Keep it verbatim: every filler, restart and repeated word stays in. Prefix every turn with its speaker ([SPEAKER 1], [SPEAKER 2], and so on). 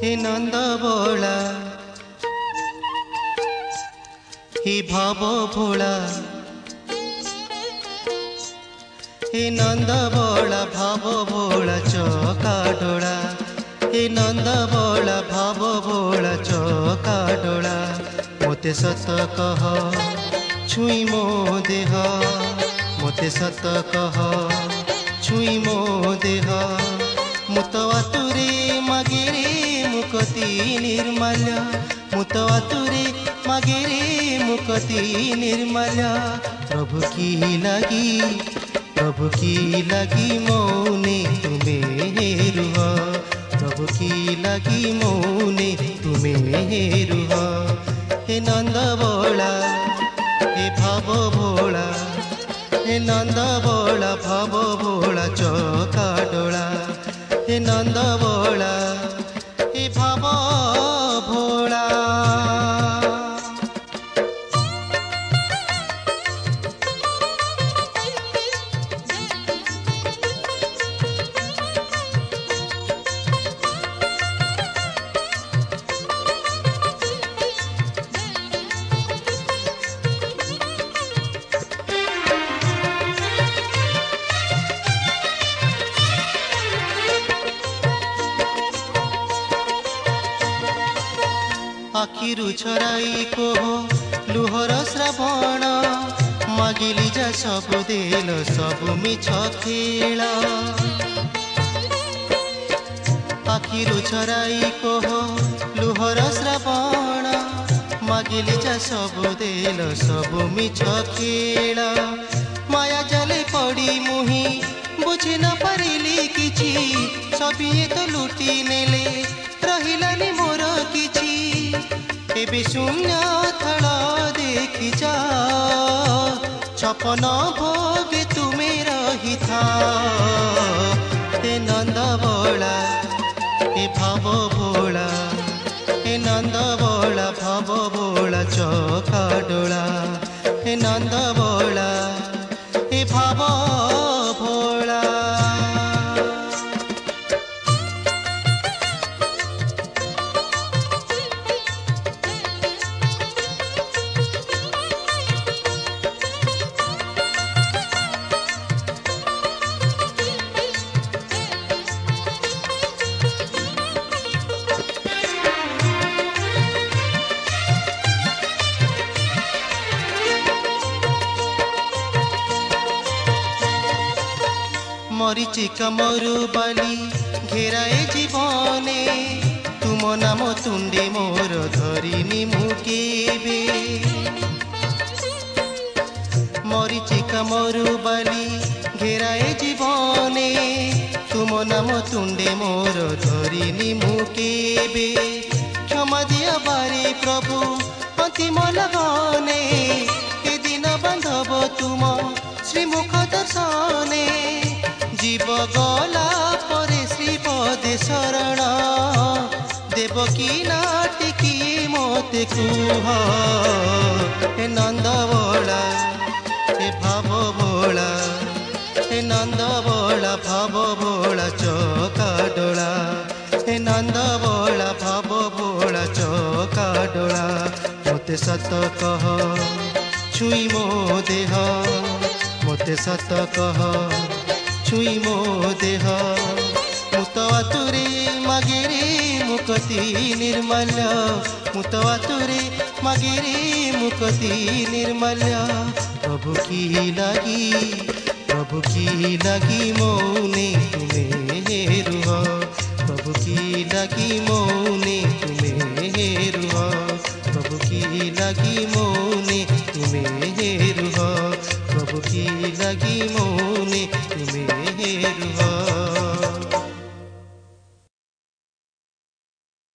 [SPEAKER 1] हे नंद बोला हे भाव भोला हे नंद बोला भाव भोला चौका डोला हे नंद बोला भाव भोला चौका डोला मोते सत कह छुई मो देह मोते सत कह छुई मो देह मुतवातुरे मगेरे मुकति निर्मल्य मुतवातुरे मगेरे मुकति निर्मल्य प्रभु की लगी प्रभु की लगी मौने तुम्हें रुह प्रभु की लगी मौने तुम्हें रुह हे नंद बोला हे भाव भोला हे नंद बोला भाव भोला चौका डोला हे नंद बोला हे भाव भोला आखिरु छराई कोह लुहर श्रावण मागिली जा सब देल सब मिछ खेल आखिरु छराई कोह लुहर श्रावण मागिली जा सब देल सब मिछ खेल माया जाले पड़ी मुही बुझी न पारिली किछि सबिए तो लुटी नेले रहिलानी मोर किछि एबे शून्य थल देखी जा छपन भोगे तुम्हें रही था हे नंद बोला हे भाव भोला हे नंद बोला भाव भोला चौका डोला हे नंद बोला हे भाव भोला मरीचिका मरु बाली घेराए जीवने तुम नाम तुंडे मोर धरिनी मुकेबे मरीचिका मरु बाली घेराए जीवने तुम नाम तुंडे मोर धरिनी मुकेबे क्षमा दिया बारे प्रभु अंतिम लगने ए दिन बांधव तुम श्रीमुख दर्शने जीव गला परे श्रीपदे शरण देवकी नाटिकी मोते कुह हे नंद बोला हे भाव भोला हे नंद बोला भाव भोला चौका डोला हे नंद बोला भाव भोला चौका डोला मोते सत कह छुई मो देह मोते सत कह छुई मो देह मुतवातुरे मगेरे मुकति निर्मल्य मुतवातुरे मगेरे मुकति निर्मल्य प्रभु की लगी प्रभु की लगी मौने तुम्हें रुह प्रभु की लगी मौने तुम्हें रुह प्रभु की लगी मौने तुम्हें रुह प्रभु की लगी मौने